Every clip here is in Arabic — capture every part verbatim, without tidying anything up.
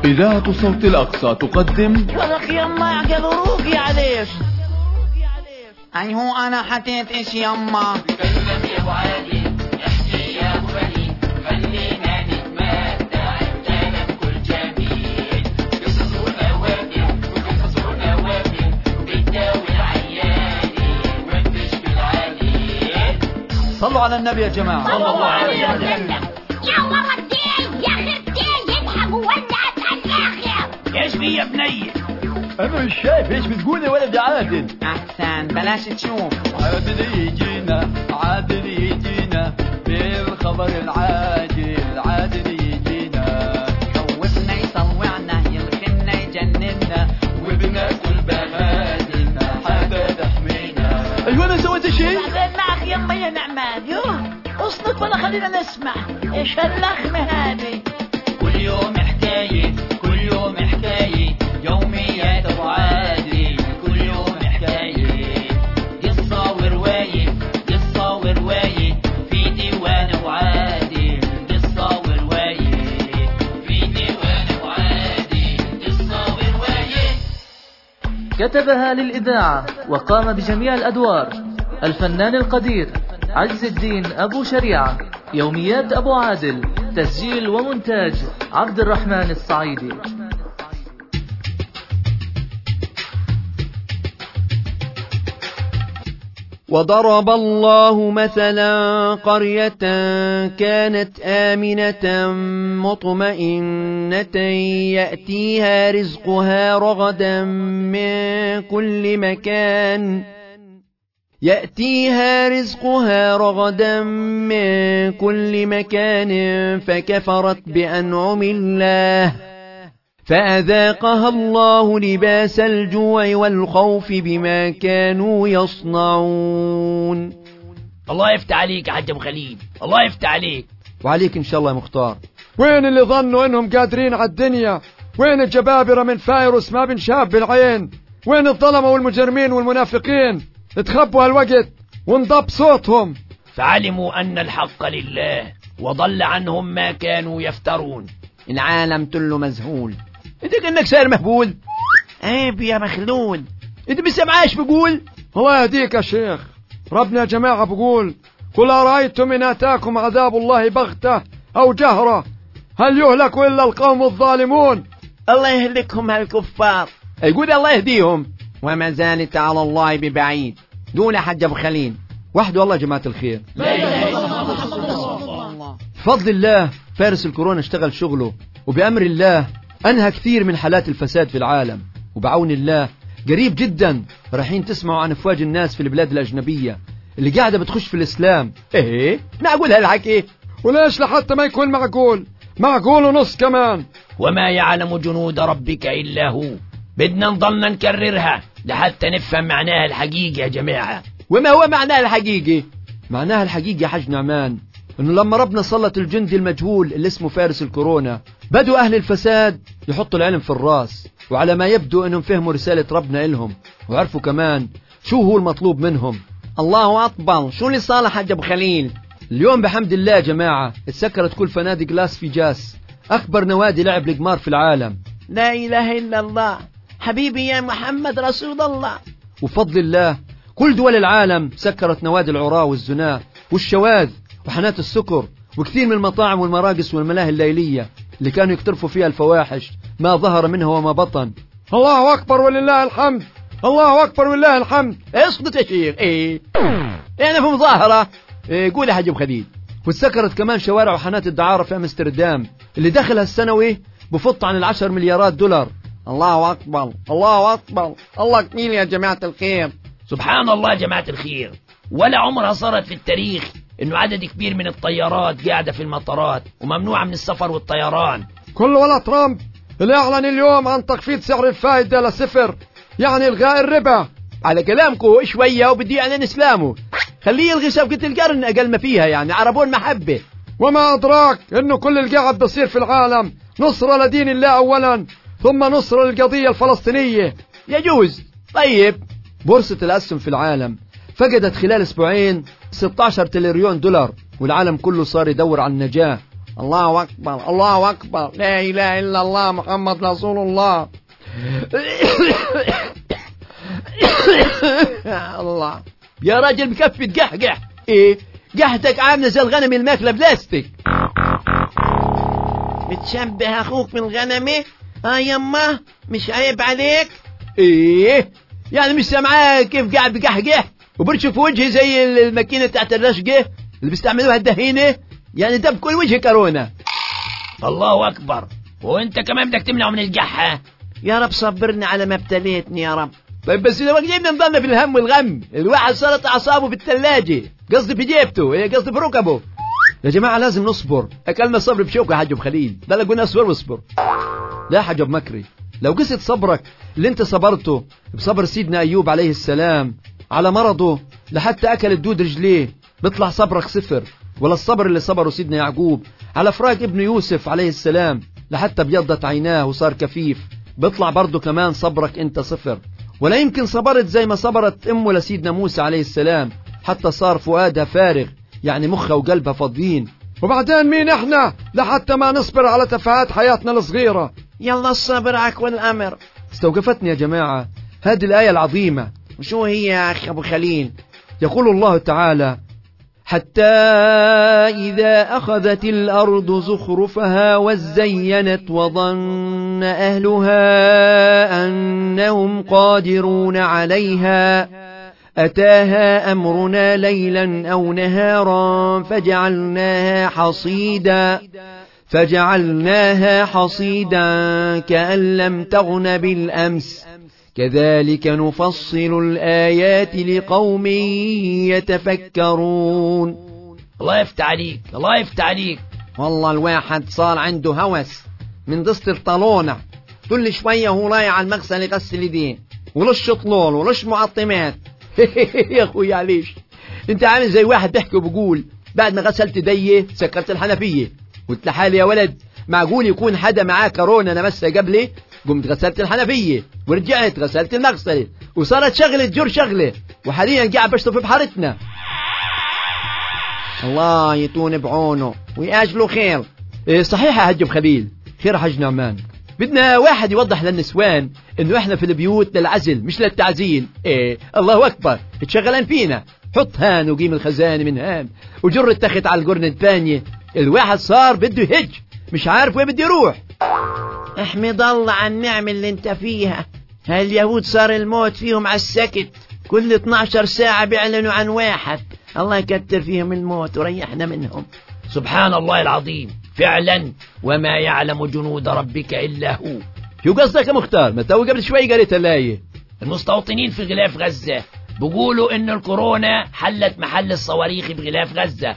إذاعة صوت الأقصى تقدم ولك يما اعتذروك يا عليش. أي هو أنا حطيت إيش يما؟ تكلم يا أبو عادل، احكي يا أبو وليد، خلينا نتمتع بكلام كل جميل. قصص ونوادر وقصص ونوادر بتداوي العياني وبتشفي العليل. صلوا على النبي يا جماعة. صلى الله عليه وسلم. يا ولدي يا خرتي ينحب ولعت على الآخر. ايش في يا بني؟ أنا مش شايف إيش بتقول يا ولد عادل. أحسن بلاش تشوف. عادل يجينا عادل يجينا بالخبر العاجل، عادل يجينا خوفنا يطوعنا يلخنا يجننا وبناكل بهادلنا حاجة تحمينا. أيوة أنا سويت شيء؟ بعدين معك يما يا نعمان. يوه اصلك ولا خلينا نسمع ايش هاللخمة هذه. كل يوم حكاية كل يوم حكاية يوميات أبو عادل، كل يوم حكاية قصة ورواية قصة ورواية في ديوان أبو عادل، قصة ورواية في ديوان أبو عادل، قصة ورواية. كتبها للإذاعة وقام بجميع الأدوار الفنان القدير عز الدين أبو شريعة. يوميات أبو عادل، تسجيل ومونتاج عبد الرحمن الصعيدي. وضرب الله مثلا قرية كانت آمنة مطمئنة يأتيها رزقها رغدا من كل مكان يأتيها رزقها رغدا من كل مكان فكفرت بأنعم الله فأذاقها الله لباس الجوع والخوف بما كانوا يصنعون. الله يفتح عليك يا حاج ابو خليل، الله يفتح عليك. وعليك إن شاء الله يا مختار. وين اللي ظنوا إنهم قادرين على الدنيا؟ وين الجبابرة من فايروس ما بنشاف بالعين؟ وين الظلمة والمجرمين والمنافقين؟ اتخبوا هالوقت وانضب صوتهم. فعلموا أن الحق لله وضل عنهم ما كانوا يفترون. العالم كله مذهول. انت كأنك سائر مهبول. عيب يا مخلول. انت بسمعاش بقول. الله يهديك يا شيخ. ربنا يا جماعة بقول قل أرأيتم إن أتاكم عذاب الله بغتة أو جهرة هل يهلك إلا القوم الظالمون. الله يهلكهم هالكفار. يقول الله يهديهم. وما زالت على الله ببعيد. دول يا حاج أبو خليل وحده والله يا جماعة الخير. بفضل الله فارس الكورونا اشتغل شغله، وبأمر الله أنهى كثير من حالات الفساد في العالم، وبعون الله قريب جدا رايحين تسمعوا عن أفواج الناس في البلاد الأجنبية اللي قاعدة بتخش في الإسلام. ايه معقول هالحكي؟ وليش لحتى ما يكون معقول؟ معقول ونص كمان. وما يعلم جنود ربك إلا هو. بدنا نضلنا نكررها لحتى نفهم معناها الحقيقي يا جماعة. وما هو معناها الحقيقي؟ معناها الحقيقي يا حاج نعمان انه لما ربنا سلط الجندي المجهول اللي اسمه فارس الكورونا بدوا اهل الفساد يحطوا العلم في الراس، وعلى ما يبدو انهم فهموا رسالة ربنا إلهم وعرفوا كمان شو هو المطلوب منهم. الله أكبر. شو اللي صار حاج أبو خليل؟ اليوم بحمد الله يا جماعة اتسكرت كل فنادق لاس فيجاس، أكبر نوادي لعب القمار في العالم. لا إله إلا الله. حبيبي يا محمد رسول الله. وفضل الله كل دول العالم سكرت نوادي العراة والزنا والشواذ وحانات السكر وكثير من المطاعم والمراقص والملاهي الليلية اللي كانوا يقترفوا فيها الفواحش ما ظهر منها وما بطن. الله أكبر ولله الحمد. الله أكبر ولله الحمد. اسقط يا شيخ. ايه يعني في مظاهرة. إيه قول يا حاج ابو خليل. واتسكرت كمان شوارع وحانات الدعارة في أمستردام اللي دخلها السنوي بفط عن العشر مليارات دولار. الله أكبر. الله أكبر. الله كميل يا جماعة الخير. سبحان الله يا جماعة الخير. ولا عمرها صارت في التاريخ انه عدد كبير من الطيارات قاعدة في المطارات وممنوعة من السفر والطيران. كل ولا ترامب اللي اعلن اليوم عن تخفيض سعر الفائدة لصفر، يعني الغاء الربا. على كلامكو شوية وبدي اعلن اسلامه. خليه يلغي صفقة القرن اقل ما فيها، يعني عربون محبة. وما ادراك انه كل اللي قاعد بصير في العالم نصرة لدين الله اولا ثم نصرة للقضية الفلسطينية. يجوز. طيب بورصة الأسهم في العالم فقدت خلال اسبوعين ستة عشر تريليون دولار، والعالم كله صار يدور على النجاة الله أكبر الله أكبر، لا إله إلا الله محمد رسول الله. الله يا راجل مكفي تقحقح. ايه قحتك عامله زي الغنم الماكله بلاستيك. بتشبه أخوك من الغنمة؟ آه يما مش عيب عليك؟ ايه يعني مش سامعاه كيف قاعد بقحقح وبرشف في وجهي زي الماكينه بتاعت الرشقه اللي بيستعملوها الدهينه؟ يعني ده بكل وجه كورونا. الله أكبر، وانت كمان بدك تمنعه من القحة؟ يا رب صبرني على ما ابتليتني يا رب. طيب بس لو جيبنا نضلنا في الهم والغم، الواحد صارت أعصابه في الثلاجة، قصدي في جيبته، إيه قصدي في ركبه. يا جماعة لازم نصبر، أكلنا الصبر بشوكة يا حاج أبو خليل، ده قلنا اصبر واصبر. لا يا حاج أبو مكري، لو قصد صبرك اللي انت صبرته بصبر سيدنا أيوب عليه السلام على مرضه لحتى أكل الدود رجليه، بيطلع صبرك صفر. ولا الصبر اللي صبره سيدنا يعقوب على فراق ابن يوسف عليه السلام لحتى بيضت عيناه وصار كفيف، بيطلع برضه كمان صبرك انت صفر. ولا يمكن صبرت زي ما صبرت امه لسيدنا موسى عليه السلام حتى صار فؤادها فارغ، يعني مخها وقلبها فاضيين. وبعدين مين احنا لحتى ما نصبر على تفاهات حياتنا الصغيرة؟ يلا الصبر عك والأمر. استوقفتني يا جماعة هذه الآية العظيمة. وشو هي يا أخ أبو خليل؟ يقول الله تعالى: حتى إذا أخذت الأرض زخرفها وزينت وظن أهلها أنهم قادرون عليها أتاها أمرنا ليلا أو نهارا فجعلناها حصيدا فجعلناها حصيدا كأن لم تغن بالأمس كذلك نفصل الآيات لقوم يتفكرون. الله يفتح عليك، الله يفتح عليك. والله الواحد صار عنده هوس من دست الطالونة، كل شوية هو رايح على المغسل يغسل يديه ولش طلول ولش معطمات. يا أخوي عليش انت عامل زي واحد بيحكي وبقول بعد ما غسلت ديه سكرت الحنفية. قلت لحالي يا ولد معقول يكون حدا معاه كورونا نمسها قبلي؟ قمت غسلت الحنفية ورجعت غسلت المغسلة وصارت شغلة جر شغلة، وحاليا قاعد بشطف في بحارتنا. الله يتون بعونه ويأجله خير. إيه صحيح يا حاج أبو خليل، خير يا حاج نعمان. بدنا واحد يوضح للنسوان انه احنا في البيوت للعزل مش للتعزيل. ايه الله اكبر تشغلان فينا، حط هان وقيم الخزانة من هان وجر التخت على القرن الثانية. الواحد صار بده يهج مش عارف وين بده يروح. احمد الله على النعمة اللي انت فيها. هاليهود صار الموت فيهم على السكت، كل اثناشر ساعة بيعلنوا عن واحد. الله يكتر فيهم الموت وريحنا منهم. سبحان الله العظيم فعلا، وما يعلم جنود ربك إلا هو. شو قصدك يا مختار؟ ما تو قبل شوي قريت الآية. المستوطنين في غلاف غزة بيقولوا إن الكورونا حلت محل الصواريخ بغلاف غزة.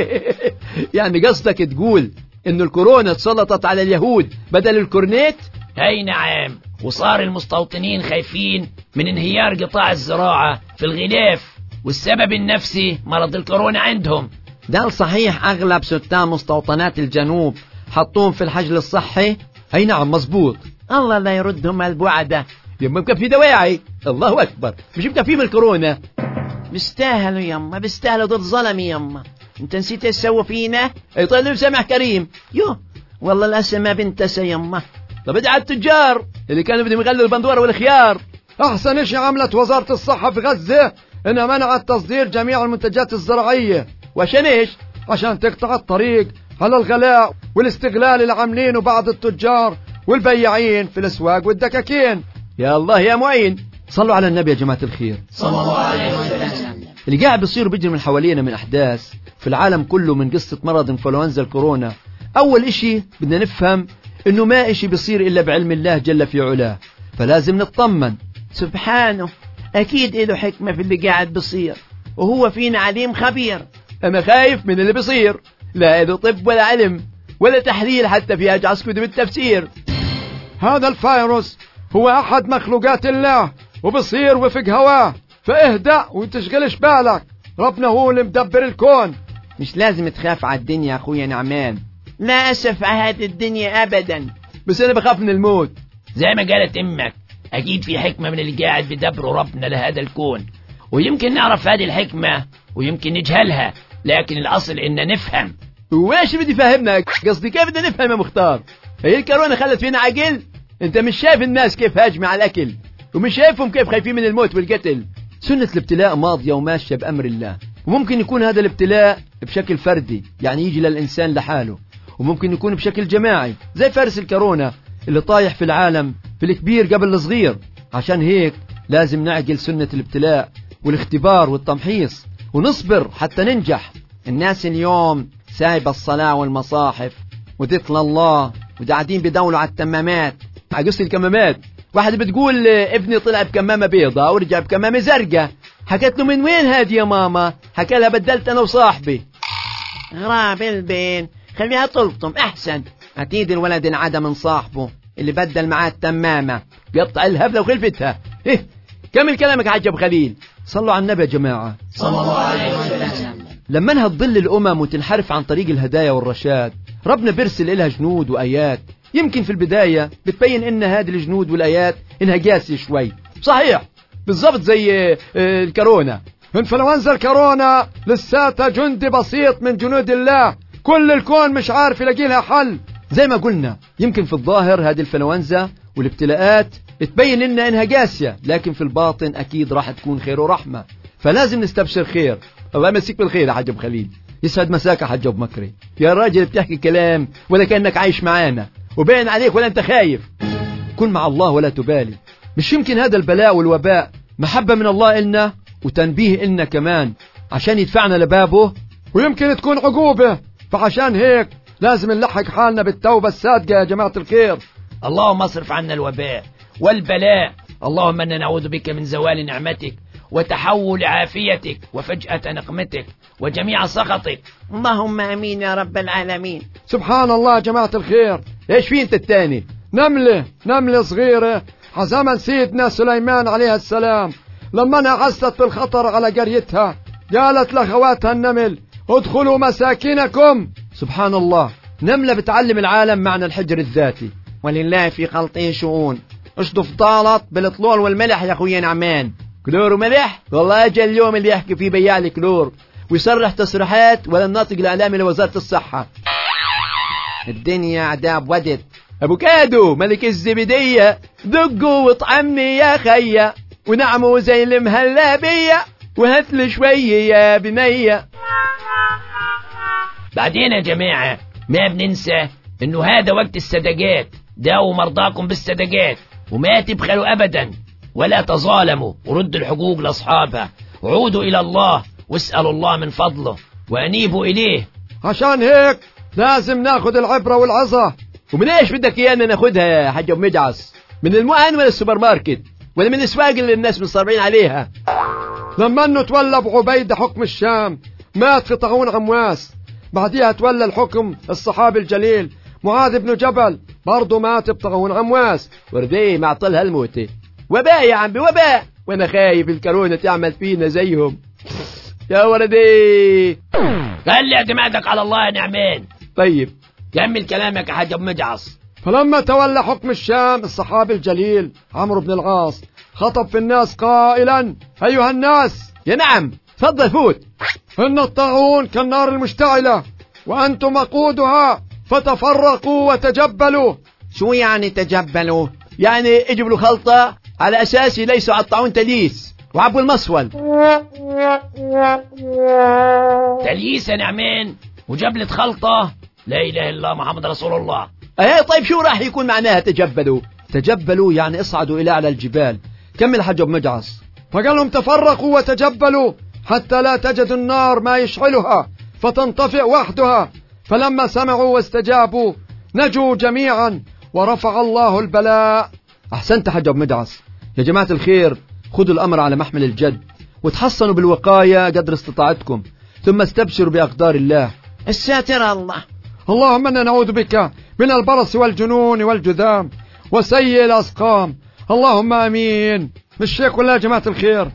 يعني قصدك تقول إنه الكورونا تسلطت على اليهود بدل الكورنيت؟ هاي نعم، وصار المستوطنين خايفين من انهيار قطاع الزراعة في الغلاف، والسبب النفسي مرض الكورونا عندهم. ده صحيح أغلب سكان مستوطنات الجنوب حطوهم في الحجر الصحي. أي نعم مزبوط. الله لا يردهم البعدة. يما مكفي دواعي. الله أكبر مش مكفي من الكورونا. بيستاهلوا يما، بيستاهلوا ضد ظلمي يما. انت نسيت ايش سووا فينا؟ اي طيب سامح كريم. يو والله الاسم ما بنتسى يما. طب ادعى التجار اللي كانوا بدهم يغلوا البندورة والخيار. احسن اشي عملت وزارة الصحة في غزة انها منعت تصدير جميع المنتجات الزراعية. وعشان ايش؟ عشان تقطع الطريق على الغلاء والاستغلال اللي عاملينه بعض التجار والبياعين في الاسواق والدكاكين. يا الله يا معين، صلوا على النبي يا جماعة الخير صلى الله عليه وسلم. اللي قاعد بيصير بيجري من حوالينا من أحداث في العالم كله من قصة مرض انفلونزا الكورونا، أول إشي بدنا نفهم إنه ما إشي بيصير إلا بعلم الله جل في علاه، فلازم نطمن. سبحانه أكيد إله حكمة في اللي قاعد بيصير، وهو فينا عليم خبير. أنا خايف من اللي بيصير، لا إله طب ولا علم ولا تحليل حتى في أجعص كتب التفسير. هذا الفيروس هو أحد مخلوقات الله وبصير وفق هواه، فاهدأ وتشغلش بالك، ربنا هو اللي مدبر الكون. مش لازم تخاف على الدنيا أخويا نعمان، لا أسف على هذه الدنيا أبدا، بس أنا بخاف من الموت. زي ما قالت أمك أكيد في حكمة من اللي قاعد بدبره ربنا لهذا الكون، ويمكن نعرف هذه الحكمة ويمكن نجهلها، لكن الأصل إن نفهم. وايش بدي فهمنا؟ قصدي كيف بدنا نفهم يا مختار؟ هي الكورونا خلت فينا عقل؟ انت مش شايف الناس كيف هاجمة على الاكل، ومش شايفهم كيف خايفين من الموت والقتل. سنة الابتلاء ماضية وماشية بأمر الله، وممكن يكون هذا الابتلاء بشكل فردي، يعني يجي للإنسان لحاله، وممكن يكون بشكل جماعي زي فارس الكورونا اللي طايح في العالم في الكبير قبل الصغير. عشان هيك لازم نعقل سنة الابتلاء والاختبار والتمحيص ونصبر حتى ننجح. الناس اليوم سايبة الصلاة والمصاحف وذكر الله وقاعدين بدولوا على التمامات، على قصة الكمامات. واحد بتقول ابني طلع بكمامة بيضة ورجع بكمامة زرقاء. حكت له من وين هذه يا ماما؟ حكى لها بدلت أنا وصاحبي. غراب البين، خليها تلطم أحسن. أكيد الولد انعدى من صاحبه اللي بدل معاه التمامة. قطع الهبلة وخلفتها. إيه كمل كلامك يا حاج أبو خليل. صلوا على النبي يا جماعة صلى الله عليه وسلم. لما انها تضل الأمم وتنحرف عن طريق الهدايا والرشاد، ربنا بيرسل إلها جنود وآيات. يمكن في البداية بتبين إن هذه الجنود والآيات إنها قاسية شوي. صحيح بالضبط زي الكورونا. انفلونزا الكورونا لساتها جندي بسيط من جنود الله، كل الكون مش عارف يلاقي لها حل. زي ما قلنا يمكن في الظاهر هذه الانفلونزا والابتلاءات تبين لنا إنها قاسية، لكن في الباطن أكيد راح تكون خير ورحمة، فلازم نستبشر خير. الله يمسيك بالخير يا حاج أبو خليل. يسعد مساك يا حاج أبو مكري. يا راجل بتحكي كلام ولا كأنك عايش معانا، وبين عليك ولا أنت خايف. كن مع الله ولا تبالي. مش يمكن هذا البلاء والوباء محبة من الله إلنا وتنبيه إلنا كمان عشان يدفعنا لبابه، ويمكن تكون عقوبة، فعشان هيك لازم نلحق حالنا بالتوبة الصادقة يا جماعة الخير. اللهم اصرف عنا الوباء والبلاء. اللهم إنا نعوذ بك من زوال نعمتك وتحول عافيتك وفجأة نقمتك وجميع سخطك. اللهم امين يا رب العالمين. سبحان الله يا جماعة الخير. ايش في انت التاني؟ نملة نملة صغيرة زمن سيدنا سليمان عليه السلام، لما انها حست بالخطر على قريتها قالت لاخواتها النمل ادخلوا مساكنكم. سبحان الله، نملة بتعلم العالم معنى الحجر الذاتي. ولله في خلقه شؤون. اشطف طالط بالطلول والملح يا اخويا نعمان. كلور وملح؟ والله اجى اليوم اللي يحكي فيه بياع الكلور ويصرح تصريحات ولا الناطق الاعلامي لوزارة الصحة. الدنيا عذاب ودت. ابو كادو ملك الزبدية دقوا واطعمني يا خيا ونعموا زي المهلبية وهاتلي شوية يا بنية. بعدين يا جماعة ما بننسى انه هذا وقت الصدقات، داووا مرضاكم بالصدقات وما تبخلوا ابدا ولا تظالموا وردوا الحقوق لاصحابها وعودوا الى الله واسألوا الله من فضله وانيبوا اليه. عشان هيك لازم ناخد العبرة والعظة. ومن ايش بدك ايانا ناخدها يا حاج ابو مجعص؟ من المؤن ولا السوبر ماركت ولا من الاسواق اللي الناس مصرين عليها؟ لما انه تولى ابو عبيدة حكم الشام مات في طاعون عمواس، بعديها تولى الحكم الصحابي الجليل معاذ بن جبل برضه مات بطاعون عمواس. ورديه معطل هالموتة. وباء يا عمي وباء، وانا خايف الكورونا تعمل فينا زيهم. يا وردي خلي اعتمادك على الله يا نعمان. طيب كمل كلامك يا حاج ابو مجعص. فلما تولى حكم الشام الصحابي الجليل عمرو بن العاص خطب في الناس قائلا ايها الناس. يا نعم تفضل فوت. ان الطاعون كالنار المشتعلة وانتم وقودها فتفرقوا وتجبلوا. شو يعني تجبلوا؟ يعني اجيب له خلطة على اساس ليسوا على الطاعون تليس وعبوا المصول. تليس يا نعمان وجبلة خلطة؟ لا اله الا الله محمد رسول الله. ايه طيب شو راح يكون معناها تجبلوا؟ تجبلوا يعني اصعدوا الى اعلى الجبال. كمل حج ابو مجعص. فقال لهم تفرقوا وتجبلوا حتى لا تجد النار ما يشعلها فتنطفئ وحدها، فلما سمعوا واستجابوا نجوا جميعا ورفع الله البلاء. احسنت حج ابو مجعص. يا جماعة الخير خذوا الامر على محمل الجد وتحصنوا بالوقاية قدر استطاعتكم، ثم استبشروا باقدار الله. الساتر الله. اللهم انا نعوذ بك من البرص والجنون والجذام وسيء الاسقام. اللهم امين. مش هيك ولا يا جماعة الخير؟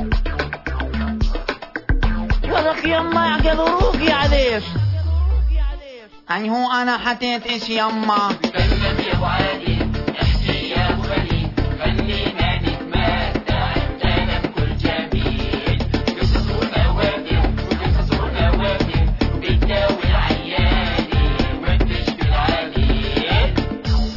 ولك يما يعقلوك يا عليش. أي هو أنا حطيت إيش يما؟ تكلم يا أبو عادل، احكي يا أبو خليل، خلينا نتمتع بكلام كل جميل. قصص ونوادر وقصص ونوادر بتداوي العيان.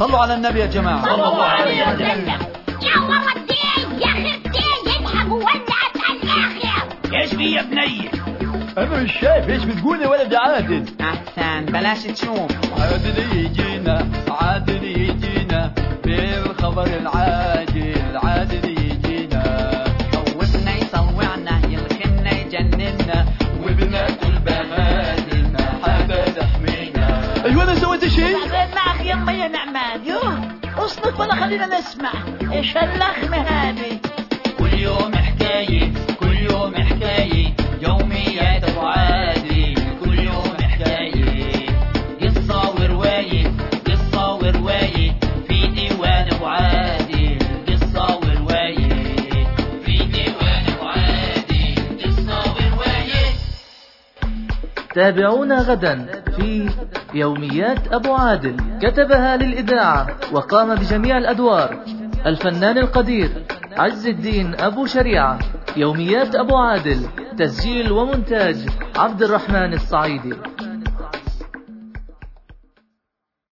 صلوا على النبي يا جماعة. صلى الله عليه وسلم. يا والله الدين يا اخي الدين يذهب وولعت على الاخر. ايش في يا بني؟ انا مش شايف ايش بتقول يا ولد عادل. احسن بلاش تشوف. عادل يجينا عادل يجينا بالخبر العاجل عادل يجينا خوفنا يطوعنا يلخنا يجننا وبناكل بهادي ما حدا تحمينا. ايوه انا سويت شيء؟ تعبان معك يما يا نعمان. يوه اصلك ولا خلينا نسمع ايش هاللخمة هذه. كل يوم حكاية كل يوم حكاية يوميات أبو عادل كل يوم حكاية قصة ورواية قصة ورواية في ديوان أبو عادل قصة ورواية في ديوان أبو عادل قصة ورواية. تابعونا غدا في يوميات أبو عادل. كتبها للإذاعة وقام بجميع الأدوار الفنان القدير عز الدين أبو شريعة. يوميات أبو عادل تسجيل ومونتاج عبد الرحمن الصعيدي.